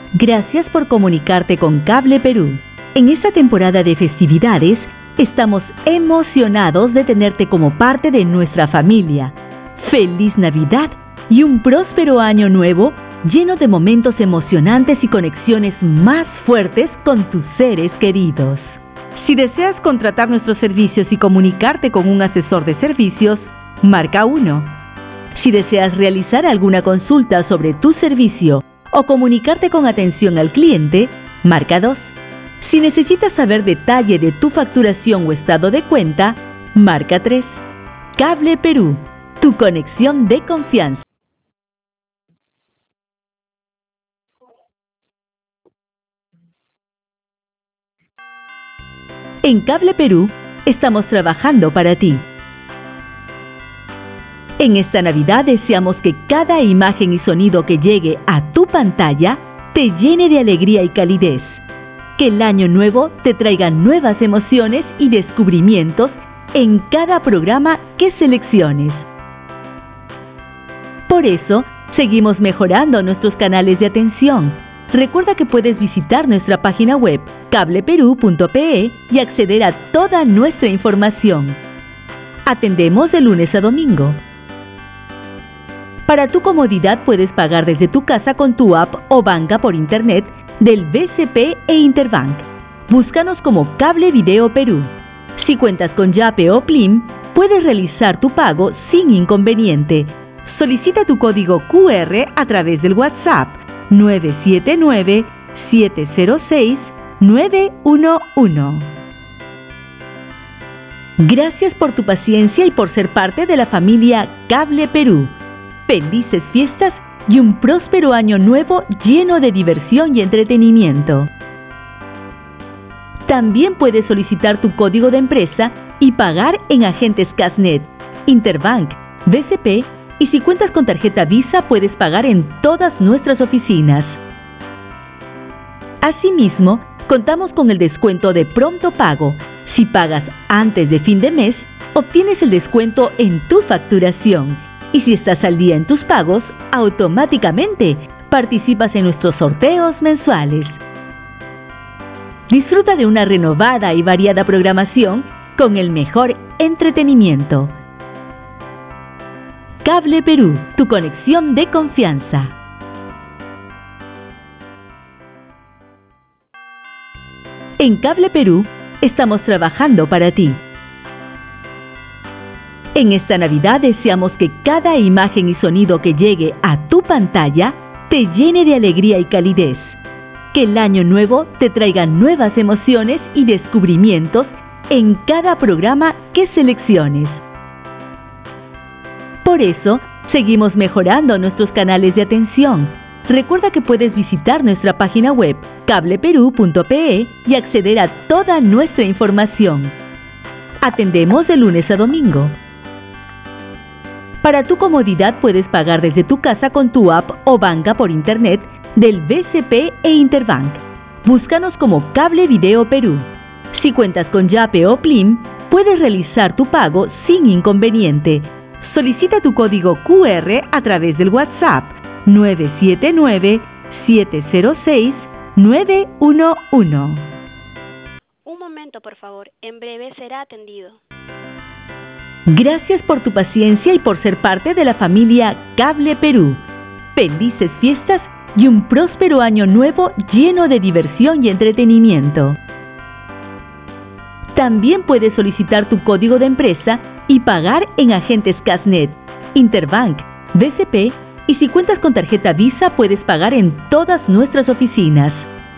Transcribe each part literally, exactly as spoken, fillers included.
Gracias por comunicarte con Cable Perú. En esta temporada de festividades, estamos emocionados de tenerte como parte de nuestra familia. ¡Feliz Navidad y un próspero año nuevo lleno de momentos emocionantes y conexiones más fuertes con tus seres queridos! Si deseas contratar nuestros servicios y comunicarte con un asesor de servicios, marca uno. Si deseas realizar alguna consulta sobre tu servicio o comunicarte con atención al cliente, marca dos. Si necesitas saber detalle de tu facturación o estado de cuenta, marca tres. Cable Perú, tu conexión de confianza. En Cable Perú, estamos trabajando para ti. En esta Navidad deseamos que cada imagen y sonido que llegue a tu pantalla te llene de alegría y calidez. Que el año nuevo te traiga nuevas emociones y descubrimientos en cada programa que selecciones. Por eso, seguimos mejorando nuestros canales de atención. Recuerda que puedes visitar nuestra página web cable perú punto pe y acceder a toda nuestra información. Atendemos de lunes a domingo. Para tu comodidad puedes pagar desde tu casa con tu app o banca por internet del B C P e Interbank. Búscanos como Cable Video Perú. Si cuentas con Yape o Plim, puedes realizar tu pago sin inconveniente. Solicita tu código Q R a través del WhatsApp nueve siete nueve, siete cero seis, nueve uno uno. Gracias por tu paciencia y por ser parte de la familia Cable Perú. Felices fiestas y un próspero año nuevo lleno de diversión y entretenimiento. También puedes solicitar tu código de empresa y pagar en agentes Casnet, Interbank, B C P y si cuentas con tarjeta Visa puedes pagar en todas nuestras oficinas. Asimismo, contamos con el descuento de pronto pago. Si pagas antes de fin de mes, obtienes el descuento en tu facturación. Y si estás al día en tus pagos, automáticamente participas en nuestros sorteos mensuales. Disfruta de una renovada y variada programación con el mejor entretenimiento. Cable Perú, tu conexión de confianza. En Cable Perú, estamos trabajando para ti. En esta Navidad deseamos que cada imagen y sonido que llegue a tu pantalla te llene de alegría y calidez. Que el año nuevo te traiga nuevas emociones y descubrimientos en cada programa que selecciones. Por eso, seguimos mejorando nuestros canales de atención. Recuerda que puedes visitar nuestra página web cable perú punto pe y acceder a toda nuestra información. Atendemos de lunes a domingo. Para tu comodidad puedes pagar desde tu casa con tu app o banca por internet del B C P e Interbank. Búscanos como Cable Video Perú. Si cuentas con Yape o Plim, puedes realizar tu pago sin inconveniente. Solicita tu código Q R a través del WhatsApp nueve siete nueve, siete cero seis, nueve uno uno. Un momento, por favor. En breve será atendido. Gracias por tu paciencia y por ser parte de la familia Cable Perú. Felices fiestas y un próspero año nuevo lleno de diversión y entretenimiento. También puedes solicitar tu código de empresa y pagar en agentes Casnet, Interbank, B C P y si cuentas con tarjeta Visa puedes pagar en todas nuestras oficinas.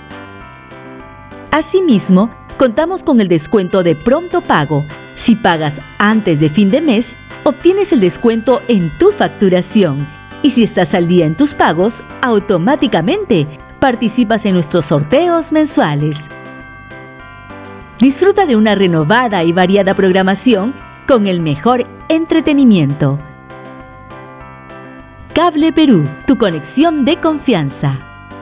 Asimismo, contamos con el descuento de pronto pago. Si pagas antes de fin de mes, obtienes el descuento en tu facturación. Y si estás al día en tus pagos, automáticamente participas en nuestros sorteos mensuales. Disfruta de una renovada y variada programación con el mejor entretenimiento. Cable Perú, tu conexión de confianza.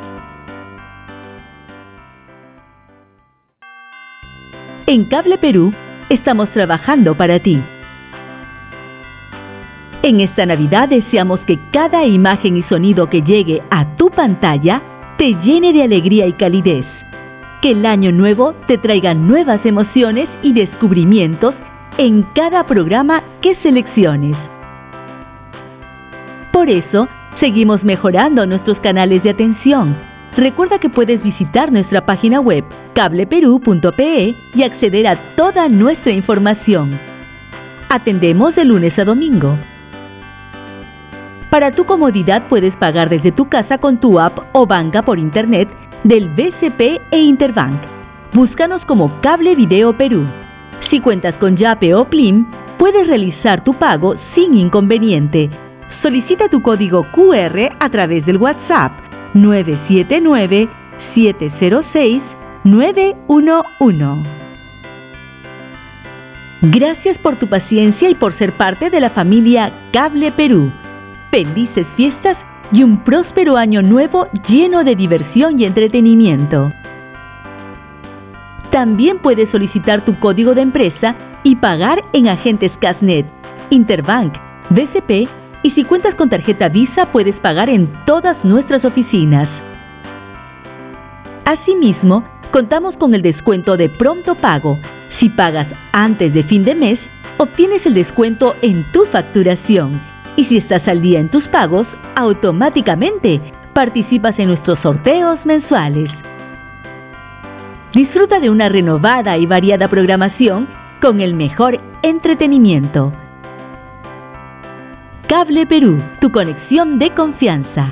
En Cable Perú, estamos trabajando para ti. En esta Navidad deseamos que cada imagen y sonido que llegue a tu pantalla te llene de alegría y calidez. Que el año nuevo te traiga nuevas emociones y descubrimientos en cada programa que selecciones. Por eso, seguimos mejorando nuestros canales de atención. Recuerda que puedes visitar nuestra página web cable perú punto pe y acceder a toda nuestra información. Atendemos de lunes a domingo. Para tu comodidad puedes pagar desde tu casa con tu app o banca por internet del B C P e Interbank. Búscanos como Cable Video Perú. Si cuentas con Yape o Plim, puedes realizar tu pago sin inconveniente. Solicita tu código Q R a través del WhatsApp nueve siete nueve, siete cero seis, nueve uno uno. Gracias por tu paciencia y por ser parte de la familia Cable Perú. Felices fiestas y un próspero año nuevo lleno de diversión y entretenimiento. También puedes solicitar tu código de empresa y pagar en agentes Casnet, Interbank, B C P y si cuentas con tarjeta Visa puedes pagar en todas nuestras oficinas. Asimismo, contamos con el descuento de pronto pago. Si pagas antes de fin de mes, obtienes el descuento en tu facturación. Y si estás al día en tus pagos, automáticamente participas en nuestros sorteos mensuales. Disfruta de una renovada y variada programación con el mejor entretenimiento. Cable Perú, tu conexión de confianza.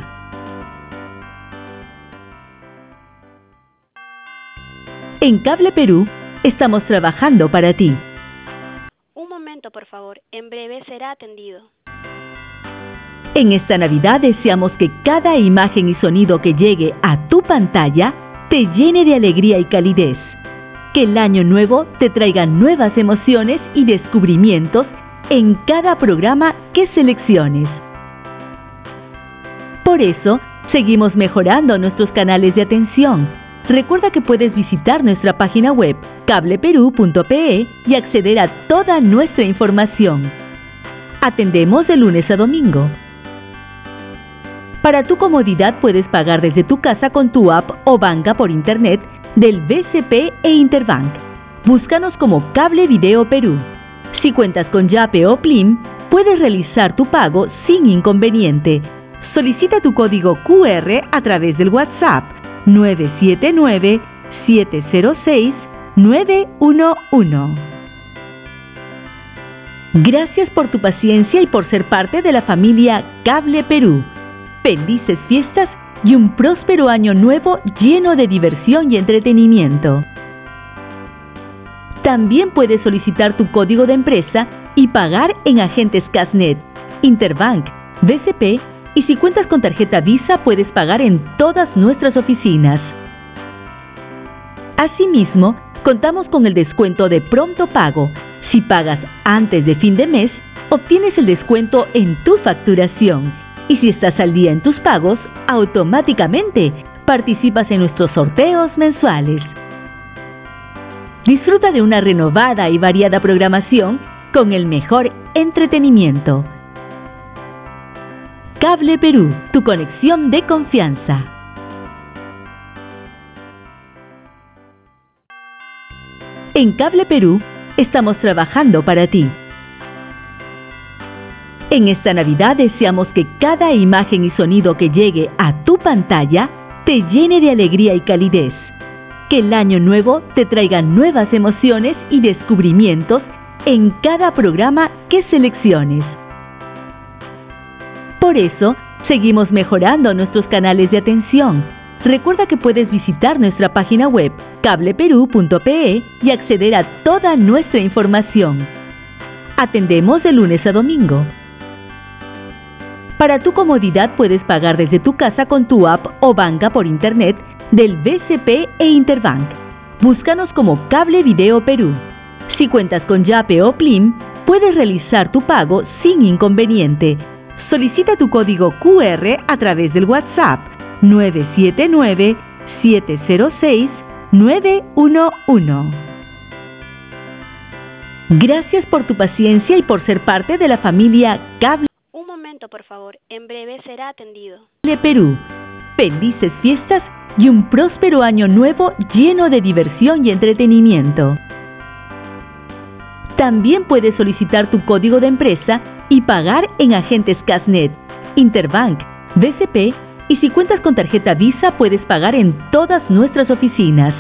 En Cable Perú, estamos trabajando para ti. Un momento, por favor. En breve será atendido. En esta Navidad deseamos que cada imagen y sonido que llegue a tu pantalla te llene de alegría y calidez. Que el año nuevo te traiga nuevas emociones y descubrimientos en cada programa que selecciones. Por eso, seguimos mejorando nuestros canales de atención. Recuerda que puedes visitar nuestra página web cable perú punto pe y acceder a toda nuestra información. Atendemos de lunes a domingo. Para tu comodidad puedes pagar desde tu casa con tu app o banca por internet del B C P e Interbank. Búscanos como Cable Video Perú. Si cuentas con Yape o Plim, puedes realizar tu pago sin inconveniente. Solicita tu código Q R a través del WhatsApp nueve siete nueve, siete cero seis, nueve uno uno. Gracias por tu paciencia y por ser parte de la familia Cable Perú. Felices fiestas y un próspero año nuevo lleno de diversión y entretenimiento. También puedes solicitar tu código de empresa y pagar en agentes Casnet, Interbank, B C P y si cuentas con tarjeta Visa puedes pagar en todas nuestras oficinas. Asimismo, contamos con el descuento de pronto pago. Si pagas antes de fin de mes, obtienes el descuento en tu facturación. Y si estás al día en tus pagos, automáticamente participas en nuestros sorteos mensuales. Disfruta de una renovada y variada programación con el mejor entretenimiento. Cable Perú, tu conexión de confianza. En Cable Perú, estamos trabajando para ti. En esta Navidad deseamos que cada imagen y sonido que llegue a tu pantalla te llene de alegría y calidez. Que el año nuevo te traiga nuevas emociones y descubrimientos en cada programa que selecciones. Por eso, seguimos mejorando nuestros canales de atención. Recuerda que puedes visitar nuestra página web cable perú punto pe y acceder a toda nuestra información. Atendemos de lunes a domingo. Para tu comodidad puedes pagar desde tu casa con tu app o banca por internet del B C P e Interbank. Búscanos como Cable Video Perú. Si cuentas con Yape o Plim, puedes realizar tu pago sin inconveniente. Solicita tu código Q R a través del WhatsApp nueve siete nueve, siete cero seis, nueve uno uno. Gracias por tu paciencia y por ser parte de la familia Cable Un momento, por favor. En breve será atendido. Perú. Felices fiestas y un próspero año nuevo lleno de diversión y entretenimiento. También puedes solicitar tu código de empresa y pagar en agentes Casnet, Interbank, B C P, y si cuentas con tarjeta Visa puedes pagar en todas nuestras oficinas.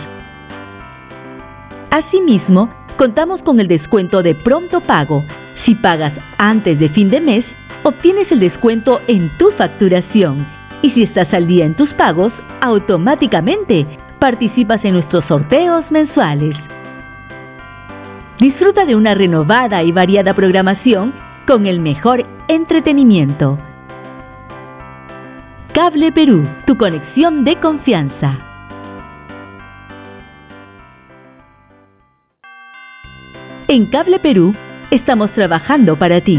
Asimismo, contamos con el descuento de pronto pago. Si pagas antes de fin de mes, obtienes el descuento en tu facturación. Y si estás al día en tus pagos, automáticamente participas en nuestros sorteos mensuales. Disfruta de una renovada y variada programación con el mejor entretenimiento. Cable Perú, tu conexión de confianza. En Cable Perú, estamos trabajando para ti.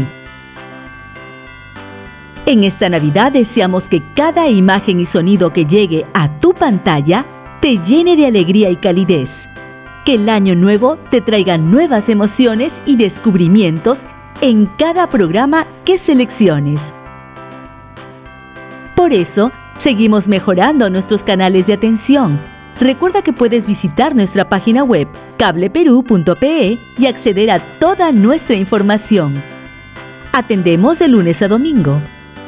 En esta Navidad deseamos que cada imagen y sonido que llegue a tu pantalla te llene de alegría y calidez. Que el año nuevo te traiga nuevas emociones y descubrimientos en cada programa que selecciones. Por eso, seguimos mejorando nuestros canales de atención. Recuerda que puedes visitar nuestra página web cable perú punto pe y acceder a toda nuestra información. Atendemos de lunes a domingo.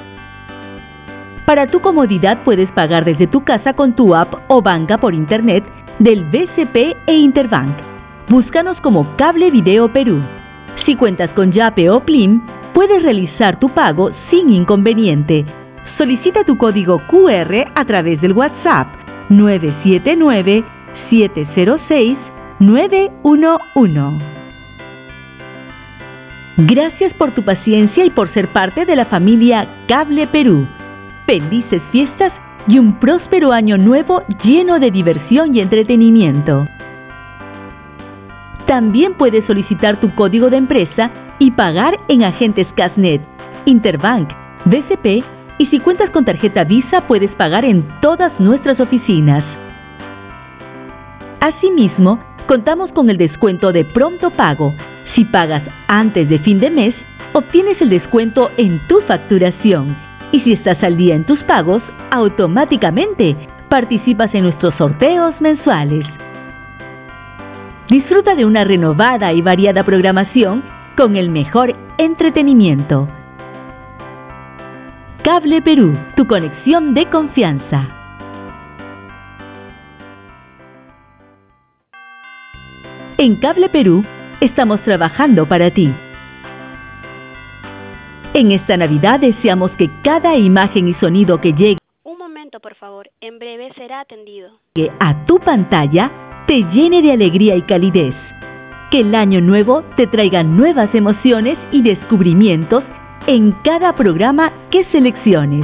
Para tu comodidad puedes pagar desde tu casa con tu app o banca por internet del B C P e Interbank. Búscanos como Cable Video Perú. Si cuentas con Yape o Plim, puedes realizar tu pago sin inconveniente. Solicita tu código cu erre a través del WhatsApp nueve siete nueve, siete cero seis, nueve uno uno. Gracias por tu paciencia y por ser parte de la familia Cable Perú. Felices fiestas y un próspero año nuevo lleno de diversión y entretenimiento. También puedes solicitar tu código de empresa y pagar en agentes Casnet, Interbank, B C P, y si cuentas con tarjeta Visa puedes pagar en todas nuestras oficinas. Asimismo, contamos con el descuento de pronto pago. Si pagas antes de fin de mes, obtienes el descuento en tu facturación. Y si estás al día en tus pagos, automáticamente participas en nuestros sorteos mensuales. Disfruta de una renovada y variada programación con el mejor entretenimiento. Cable Perú, tu conexión de confianza. En Cable Perú, estamos trabajando para ti. En esta Navidad deseamos que cada imagen y sonido que llegue Un momento, por favor. En breve será atendido. a tu pantalla te llene de alegría y calidez. Que el año nuevo te traiga nuevas emociones y descubrimientos en cada programa que selecciones.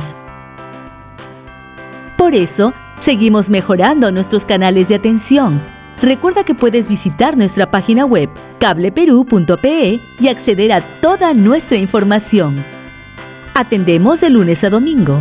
Por eso, seguimos mejorando nuestros canales de atención. Recuerda que puedes visitar nuestra página web cable perú punto pe y acceder a toda nuestra información. Atendemos de lunes a domingo.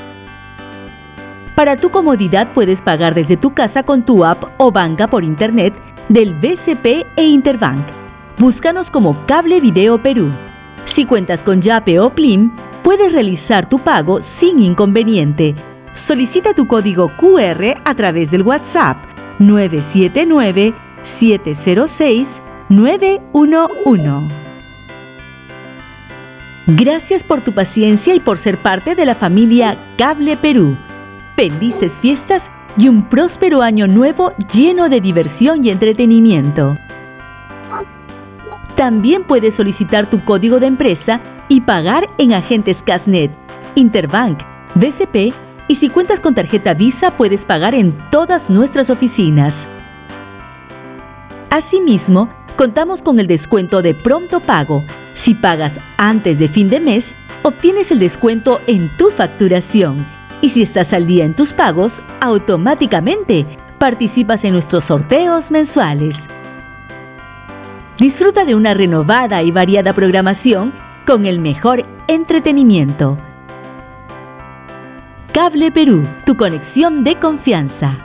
Para tu comodidad puedes pagar desde tu casa con tu app o banca por internet del B C P e Interbank. Búscanos como Cable Video Perú. Si cuentas con Yape o Plim, puedes realizar tu pago sin inconveniente. Solicita tu código cu erre a través del WhatsApp nueve siete nueve, siete cero seis, nueve uno uno. Gracias por tu paciencia y por ser parte de la familia Cable Perú. Felices fiestas y un próspero año nuevo lleno de diversión y entretenimiento. También puedes solicitar tu código de empresa y pagar en agentes Casnet, Interbank, B C P, y si cuentas con tarjeta Visa puedes pagar en todas nuestras oficinas. Asimismo, contamos con el descuento de pronto pago. Si pagas antes de fin de mes, obtienes el descuento en tu facturación. Y si estás al día en tus pagos, automáticamente participas en nuestros sorteos mensuales. Disfruta de una renovada y variada programación con el mejor entretenimiento. Cable Perú, tu conexión de confianza.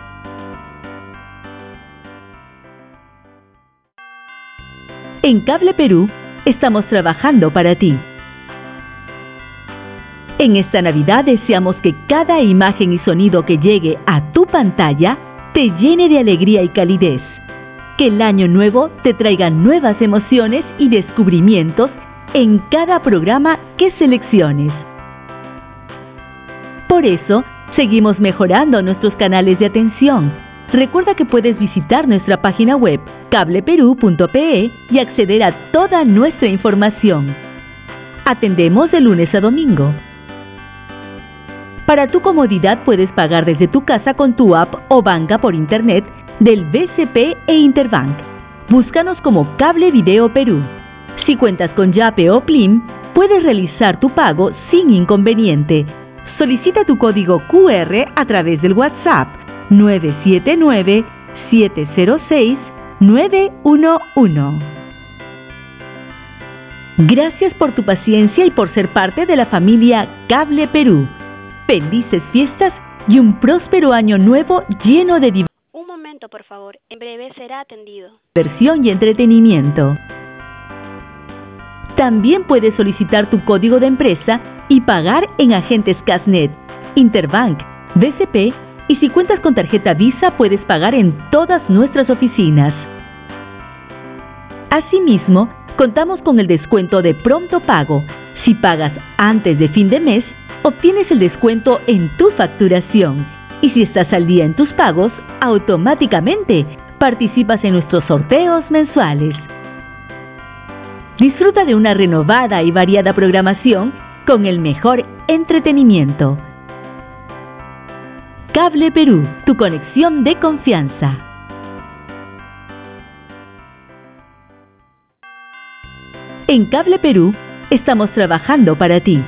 En Cable Perú, estamos trabajando para ti. En esta Navidad deseamos que cada imagen y sonido que llegue a tu pantalla te llene de alegría y calidez. Que el año nuevo te traiga nuevas emociones y descubrimientos en cada programa que selecciones. Por eso, seguimos mejorando nuestros canales de atención. Recuerda que puedes visitar nuestra página web cable perú punto pe y acceder a toda nuestra información. Atendemos de lunes a domingo. Para tu comodidad puedes pagar desde tu casa con tu app o banca por internet del B C P e Interbank. Búscanos como Cable Video Perú. Si cuentas con Yape o Plim, puedes realizar tu pago sin inconveniente. Solicita tu código Q R a través del WhatsApp nueve siete nueve, siete cero seis, nueve uno uno. Gracias por tu paciencia y por ser parte de la familia Cable Perú. Felices fiestas y un próspero año nuevo lleno de diversión. Un momento, por favor. En breve será atendido. Diversión y entretenimiento. También puedes solicitar tu código de empresa y pagar en agentes Casnet, Interbank, B C P y si cuentas con tarjeta Visa puedes pagar en todas nuestras oficinas. Asimismo, contamos con el descuento de pronto pago. Si pagas antes de fin de mes, obtienes el descuento en tu facturación. Y si estás al día en tus pagos, automáticamente participas en nuestros sorteos mensuales. Disfruta de una renovada y variada programación con el mejor entretenimiento. Cable Perú, tu conexión de confianza. En Cable Perú estamos trabajando para ti.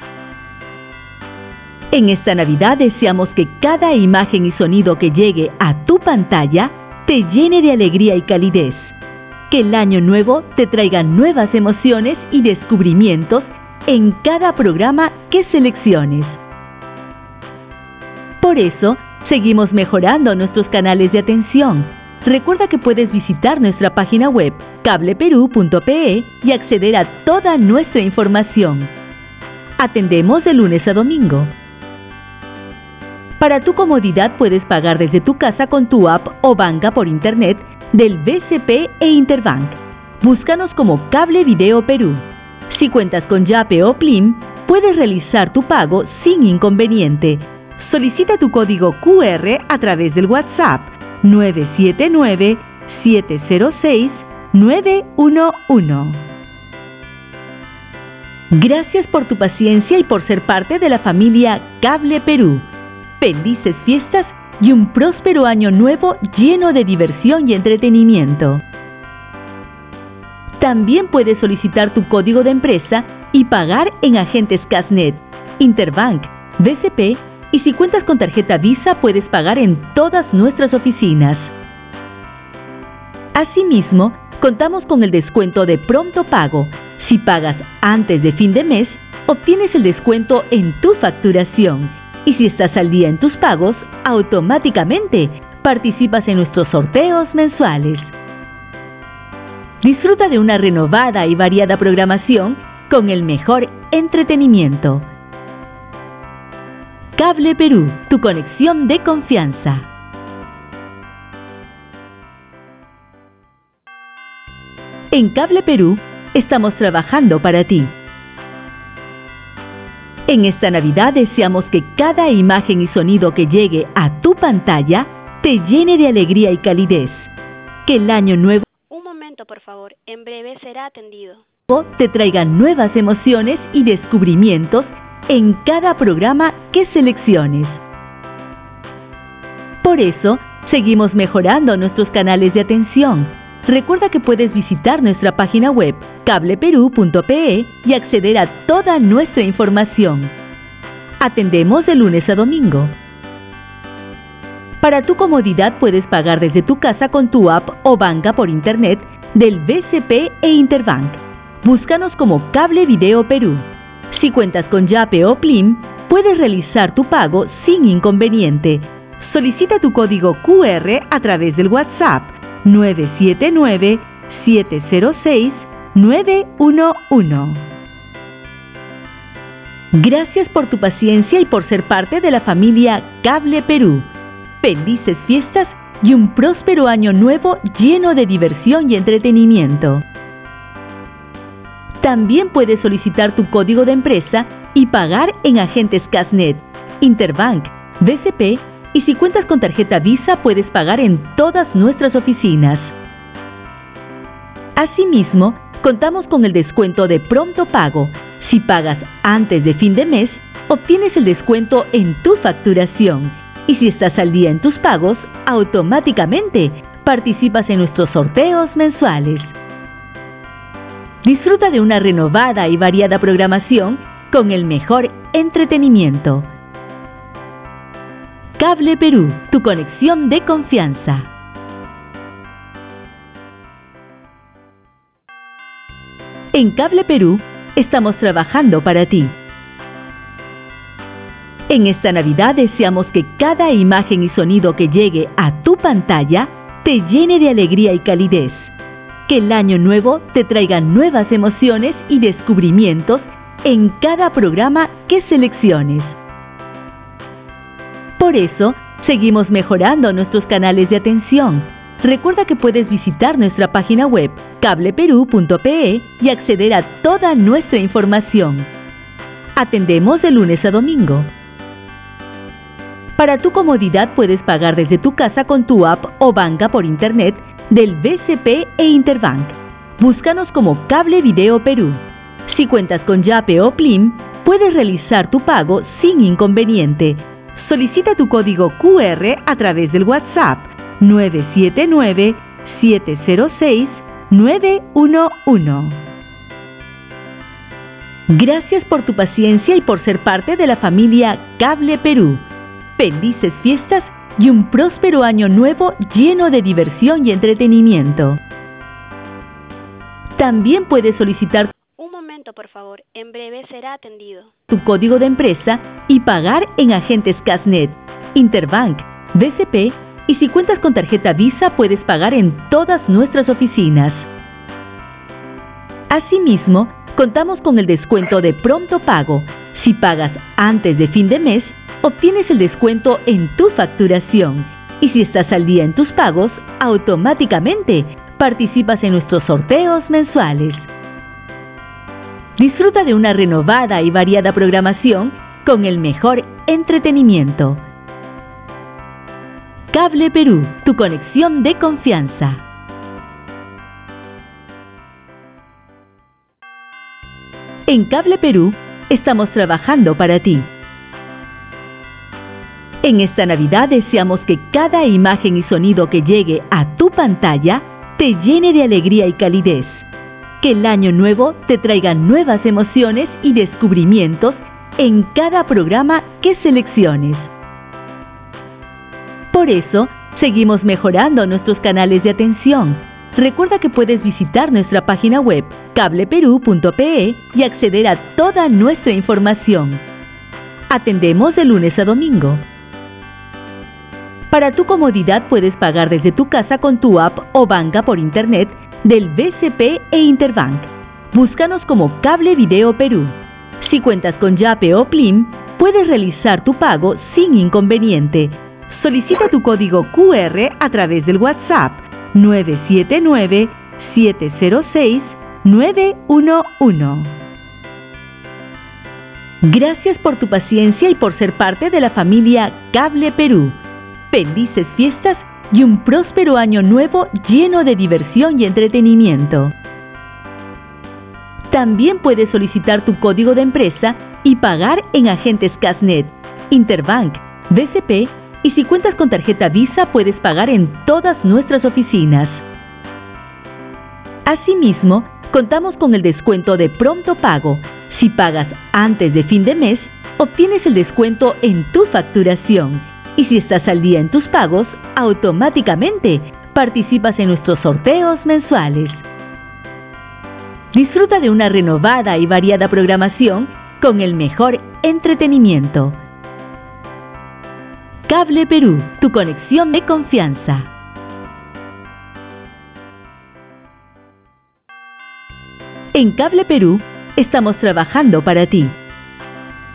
En esta Navidad deseamos que cada imagen y sonido que llegue a tu pantalla te llene de alegría y calidez. Que el año nuevo te traiga nuevas emociones y descubrimientos en cada programa que selecciones. Por eso, seguimos mejorando nuestros canales de atención. Recuerda que puedes visitar nuestra página web cable perú punto pe y acceder a toda nuestra información. Atendemos de lunes a domingo. Para tu comodidad puedes pagar desde tu casa con tu app o banca por internet del B C P e Interbank. Búscanos como Cable Video Perú. Si cuentas con Yape o Plim, puedes realizar tu pago sin inconveniente. Solicita tu código Q R a través del WhatsApp nueve siete nueve, siete cero seis, nueve uno uno. Gracias por tu paciencia y por ser parte de la familia Cable Perú. Felices fiestas y un próspero año nuevo lleno de diversión y entretenimiento. También puedes solicitar tu código de empresa y pagar en agentes Casnet, Interbank, B C P y si cuentas con tarjeta Visa puedes pagar en todas nuestras oficinas. Asimismo, contamos con el descuento de pronto pago. Si pagas antes de fin de mes, obtienes el descuento en tu facturación. Y si estás al día en tus pagos, automáticamente participas en nuestros sorteos mensuales. Disfruta de una renovada y variada programación con el mejor entretenimiento. Cable Perú, tu conexión de confianza. En Cable Perú estamos trabajando para ti. En esta Navidad deseamos que cada imagen y sonido que llegue a tu pantalla te llene de alegría y calidez. Que el año nuevo, Un momento, por favor. En breve será atendido. te traiga nuevas emociones y descubrimientos en cada programa que selecciones. Por eso, seguimos mejorando nuestros canales de atención. Recuerda que puedes visitar nuestra página web cable perú punto pe y acceder a toda nuestra información. Atendemos de lunes a domingo. Para tu comodidad puedes pagar desde tu casa con tu app o banca por internet del B C P e Interbank. Búscanos como Cable Video Perú. Si cuentas con Yape o Plim, puedes realizar tu pago sin inconveniente. Solicita tu código Q R a través del WhatsApp nueve siete nueve, siete cero seis, nueve uno uno. Gracias por tu paciencia y por ser parte de la familia Cable Perú. Felices fiestas y un próspero año nuevo lleno de diversión y entretenimiento. También puedes solicitar tu código de empresa y pagar en agentes Casnet, Interbank, B C P, y si cuentas con tarjeta Visa puedes pagar en todas nuestras oficinas. Asimismo, contamos con el descuento de pronto pago. Si pagas antes de fin de mes, obtienes el descuento en tu facturación. Y si estás al día en tus pagos, automáticamente participas en nuestros sorteos mensuales. Disfruta de una renovada y variada programación con el mejor entretenimiento. Cable Perú, tu conexión de confianza. En Cable Perú, estamos trabajando para ti. En esta Navidad deseamos que cada imagen y sonido que llegue a tu pantalla te llene de alegría y calidez. Que el año nuevo te traiga nuevas emociones y descubrimientos en cada programa que selecciones. Por eso, seguimos mejorando nuestros canales de atención. Recuerda que puedes visitar nuestra página web cable perú punto pe y acceder a toda nuestra información. Atendemos de lunes a domingo. Para tu comodidad puedes pagar desde tu casa con tu app o banca por internet del B C P e Interbank. Búscanos como Cable Video Perú. Si cuentas con Yape o Plim, puedes realizar tu pago sin inconveniente. Solicita tu código Q R a través del WhatsApp nueve siete nueve, siete cero seis, nueve uno uno. Gracias por tu paciencia y por ser parte de la familia Cable Perú. Felices fiestas y un próspero año nuevo lleno de diversión y entretenimiento. También puedes solicitar Un momento, por favor. En breve será atendido. tu código de empresa y pagar en agentes Casnet, Interbank, B C P, y si cuentas con tarjeta Visa puedes pagar en todas nuestras oficinas. Asimismo, contamos con el descuento de pronto pago. Si pagas antes de fin de mes, obtienes el descuento en tu facturación. Y si estás al día en tus pagos, automáticamente participas en nuestros sorteos mensuales. Disfruta de una renovada y variada programación con el mejor entretenimiento. Cable Perú, tu conexión de confianza. En Cable Perú, estamos trabajando para ti. En esta Navidad deseamos que cada imagen y sonido que llegue a tu pantalla te llene de alegría y calidez. Que el año nuevo te traiga nuevas emociones y descubrimientos en cada programa que selecciones. Por eso, seguimos mejorando nuestros canales de atención. Recuerda que puedes visitar nuestra página web cable perú punto pe y acceder a toda nuestra información. Atendemos de lunes a domingo. Para tu comodidad puedes pagar desde tu casa con tu app o banca por internet del B C P e Interbank. Búscanos como Cable Video Perú. Si cuentas con Yape o Plim, puedes realizar tu pago sin inconveniente. Solicita tu código Q R a través del WhatsApp nueve siete nueve, siete cero seis, nueve uno uno. Gracias por tu paciencia y por ser parte de la familia Cable Perú. Felices fiestas y un próspero año nuevo lleno de diversión y entretenimiento. También puedes solicitar tu código de empresa y pagar en agentes Casnet, Interbank, B C P, y si cuentas con tarjeta Visa puedes pagar en todas nuestras oficinas. Asimismo, contamos con el descuento de pronto pago. Si pagas antes de fin de mes, obtienes el descuento en tu facturación. Y si estás al día en tus pagos, automáticamente participas en nuestros sorteos mensuales. Disfruta de una renovada y variada programación con el mejor entretenimiento. Cable Perú, tu conexión de confianza. En Cable Perú, estamos trabajando para ti.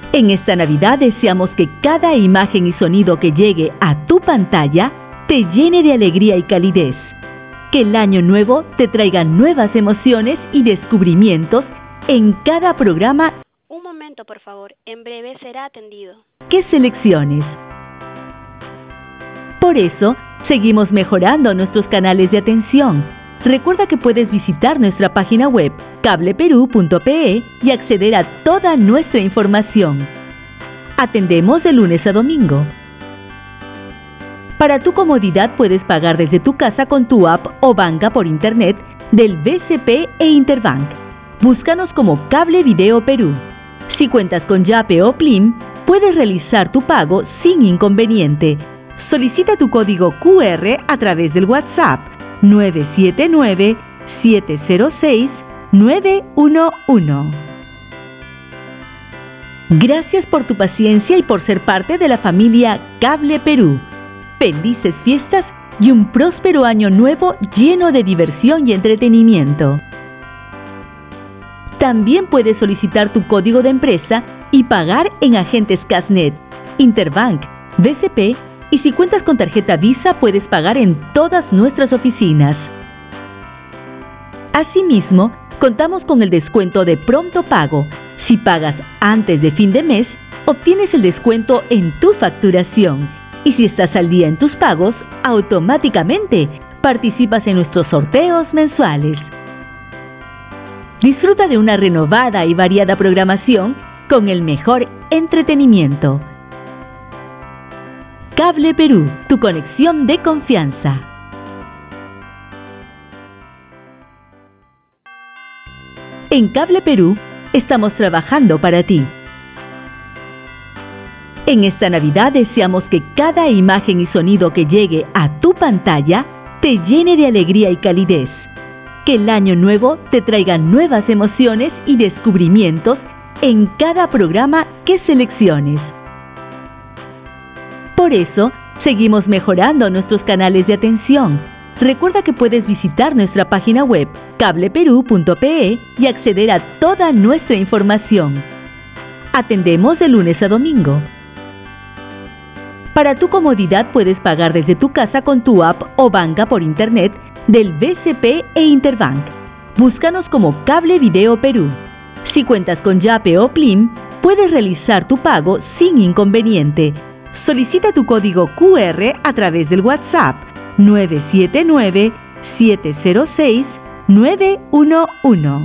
En esta Navidad deseamos que cada imagen y sonido que llegue a tu pantalla te llene de alegría y calidez. Que el año nuevo te traiga nuevas emociones y descubrimientos en cada programa. Un momento, por favor. En breve será atendido. ¿Qué selecciones? Por eso, seguimos mejorando nuestros canales de atención. Recuerda que puedes visitar nuestra página web cable perú punto pe y acceder a toda nuestra información. Atendemos de lunes a domingo. Para tu comodidad puedes pagar desde tu casa con tu app o banca por internet del B C P e Interbank. Búscanos como Cable Video Perú. Si cuentas con Yape o Plim, puedes realizar tu pago sin inconveniente. Solicita tu código Q R a través del WhatsApp nueve siete nueve, siete cero seis, nueve uno uno. Gracias por tu paciencia y por ser parte de la familia Cable Perú. Felices fiestas y un próspero año nuevo lleno de diversión y entretenimiento. También puedes solicitar tu código de empresa y pagar en agentes Casnet, Interbank, B C P, y si cuentas con tarjeta Visa puedes pagar en todas nuestras oficinas. Asimismo, contamos con el descuento de pronto pago. Si pagas antes de fin de mes, obtienes el descuento en tu facturación. Y si estás al día en tus pagos, automáticamente participas en nuestros sorteos mensuales. Disfruta de una renovada y variada programación con el mejor entretenimiento. Cable Perú, tu conexión de confianza. En Cable Perú estamos trabajando para ti. En esta Navidad deseamos que cada imagen y sonido que llegue a tu pantalla te llene de alegría y calidez. Que el año nuevo te traiga nuevas emociones y descubrimientos en cada programa que selecciones. Por eso, seguimos mejorando nuestros canales de atención. Recuerda que puedes visitar nuestra página web cable perú punto pe y acceder a toda nuestra información. Atendemos de lunes a domingo. Para tu comodidad puedes pagar desde tu casa con tu app o banca por internet del B C P e Interbank. Búscanos como Cable Video Perú. Si cuentas con Yape o Plim, puedes realizar tu pago sin inconveniente. Solicita tu código Q R a través del WhatsApp nueve siete nueve, siete cero seis, nueve uno uno.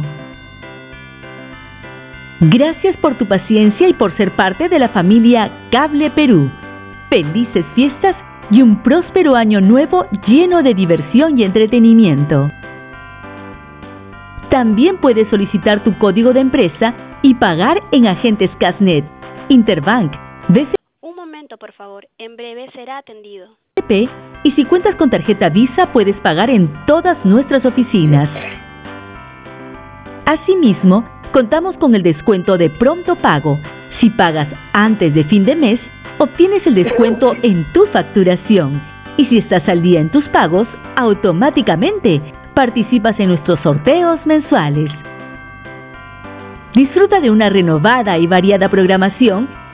Gracias por tu paciencia y por ser parte de la familia Cable Perú. Felices fiestas y un próspero año nuevo lleno de diversión y entretenimiento. También puedes solicitar tu código de empresa y pagar en agentes Casnet, Interbank, B C P. Un momento, por favor. En breve será atendido. Y si cuentas con tarjeta Visa puedes pagar en todas nuestras oficinas. Asimismo, contamos con el descuento de pronto pago. Si pagas antes de fin de mes, obtienes el descuento en tu facturación. Y si estás al día en tus pagos, automáticamente participas en nuestros sorteos mensuales. Disfruta de una renovada y variada programación